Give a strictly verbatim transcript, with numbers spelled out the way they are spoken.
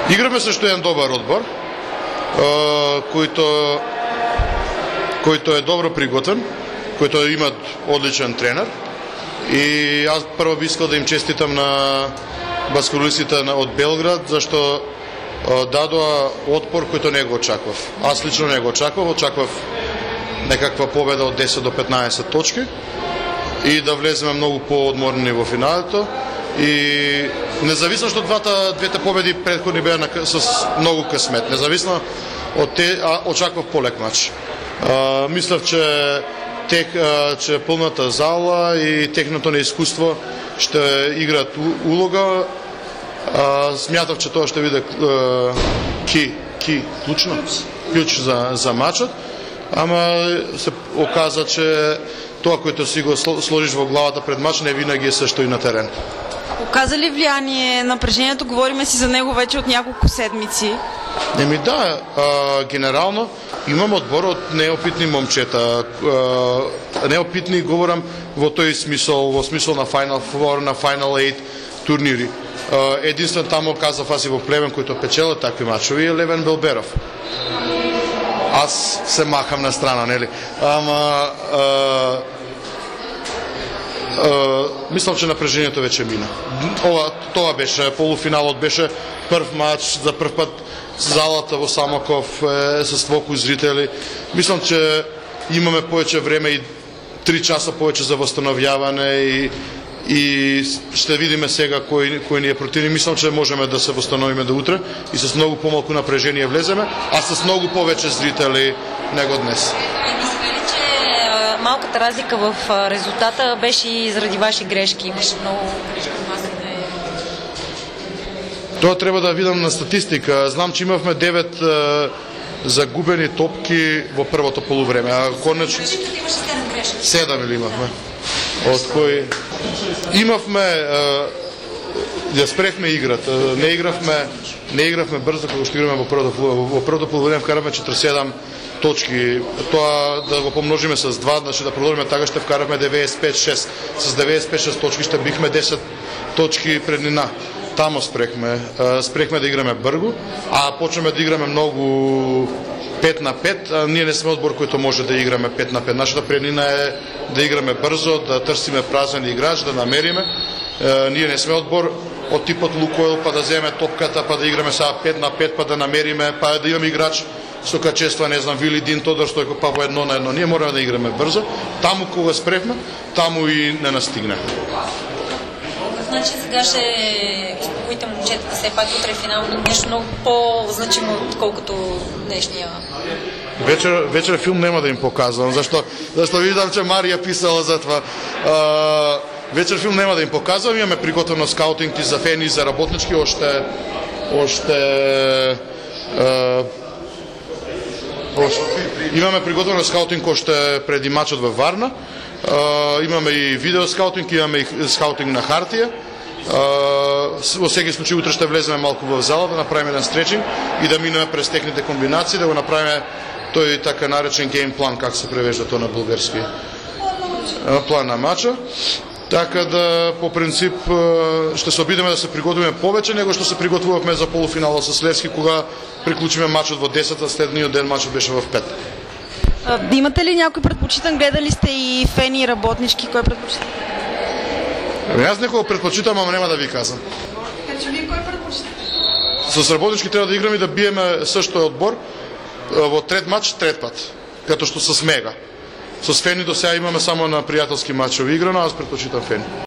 Играме срещу един добър отбор, който, който е добро приготвен, който имат отличен тренер. И аз първо би искал да им честитам на баскетболистите от Белград, защо дадоа отпор, който не го очаквав. Аз лично не го очаквав, очаквав некаква победа от десет до петнадесет точки и да влеземе много по-отморни в финалето. И независимо, защото двата, двете победи предходни бяха с много късмет. Независимо от те, а, очаквах по-лек матч. А, мислях, че, тех, а, че пълната зала и техното неизкуство ще играят улога. А, смятах, че това ще биде ки, ки, ключно, ключ за, за матчът. Ама се оказа, че това, което си го сложиш в главата пред матч, не винаги е също и на терен. Оказа ли влияние напрежението? Говориме си за него вече от няколко седмици. Еми да, а, генерално имам отбор от неопитни момчета. А, неопитни говорам в този смисъл, в смисъл на Final Four, на Final осем турнири. А, единствен там оказав аз и в Плевен, който печела такви мачове, е Левен Белберов. Аз се махам на страна, нели? Ама а, а, мислям, че напрежението вече мина. Това, това беше, полуфиналът беше първ матч, за първ път залата в Самоков е с толкова зрители. Мислям, че имаме повече време и три часа повече за възстановяване и, и ще видим сега кой, кой ни е противник. Мислям, че можем да се възстановим до утре и с много по-малко напрежение влеземе, а с много повече зрители него днес. Мисля ли, че малката разлика в резултата беше и заради ваши грешки? Имаше много грешки в масата. Това трябва да видам на статистика. Знам, че имахме девет е, загубени топки в първото полувреме. А конечно... седем или имахме? От кои... Имахме... Е, да спрехме играта. Не играхме, не играхме бързо, когато ще играме в първото полувреме. В първото полувреме вкарахме четиридесет и седем точки. Това да го помножиме с два, значи да продължим така, ще вкарахме деветдесет и пет шест. С деветдесет и пет шест точки ще бихме десет точки преднина. Тамо спрехме. Спрехме да играме бърго, а почваме да играме много пет на пет. А ние не сме отбор, който може да играме пет на пет. Нашата преднина е да играме бързо, да търсиме празен играч, да намериме. Ние не сме отбор от типът Лукойл, па да вземе топката, па да играме сега пет на пет, па да намериме, па да имаме играч с качества, не знам, Вили Дин, Тодор Стойко, па по едно на едно. Ние можем да играме бързо. Тамо кога спрехме, тамо и не настигне. Значи сега ще успокоите момчетата, все пак утре финал, нещо много по-значимо, отколкото днешния. Вечер, вечер филм няма да им показвам, защо, защо виждам, че Мария писала за това. А, вечер филм няма да им показвам, имаме приготвено скаутинг и за фени, и за работнички, още, още, а, още имаме приготвено скаутинг още преди матчът във Варна. Uh, имаме и видео скаутинг, имаме и скаутинг на хартия. Uh, във всеки случай утре ще влезем малко в зала, да направим един стречинг и да минем през техните комбинации, да го направим той така наречен гейм план, как се превежда то на български. Uh, план на матча. Така да, по принцип, ще се обидаме да се приготвим повече, него ще се приготвувахме за полуфинала с Левски, кога приключиме матчът в десет, а следния ден матчът беше в пет. А, имате ли някой предпочитан? Гледали сте и фени и работнички? Кой предпочитан? Ами аз някого предпочитам, ама няма да ви казвам. Така че вие кой предпочитате? С работнички трябва да играме и да биеме същия отбор в трет матч, трет път. Като що с Мега. С фени до сега имаме само на приятелски матчови игра, но аз предпочитам фени.